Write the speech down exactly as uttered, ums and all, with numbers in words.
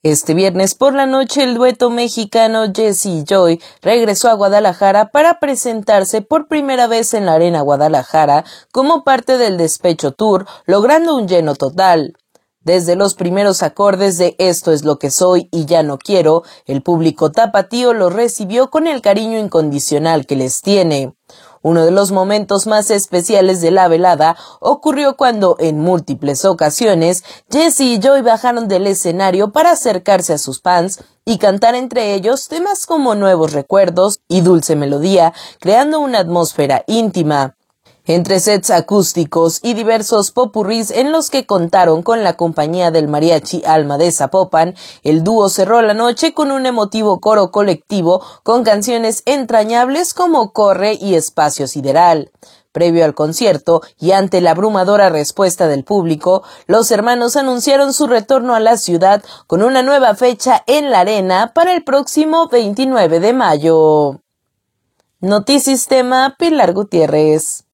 Este viernes por la noche, el dueto mexicano Jesse y Joy regresó a Guadalajara para presentarse por primera vez en la Arena Guadalajara como parte del Despecho Tour, logrando un lleno total. Desde los primeros acordes de Esto es lo que soy y ya no quiero, el público tapatío los recibió con el cariño incondicional que les tiene. Uno de los momentos más especiales de la velada ocurrió cuando, en múltiples ocasiones, Jesse y Joy bajaron del escenario para acercarse a sus fans y cantar entre ellos temas como Nuevos Recuerdos y Dulce Melodía, creando una atmósfera íntima. Entre sets acústicos y diversos popurrís en los que contaron con la compañía del mariachi Alma de Zapopan, el dúo cerró la noche con un emotivo coro colectivo con canciones entrañables como Corre y Espacio Sideral. Previo al concierto y ante la abrumadora respuesta del público, los hermanos anunciaron su retorno a la ciudad con una nueva fecha en la Arena para el próximo veintinueve de mayo. Notisistema, Pilar Gutiérrez.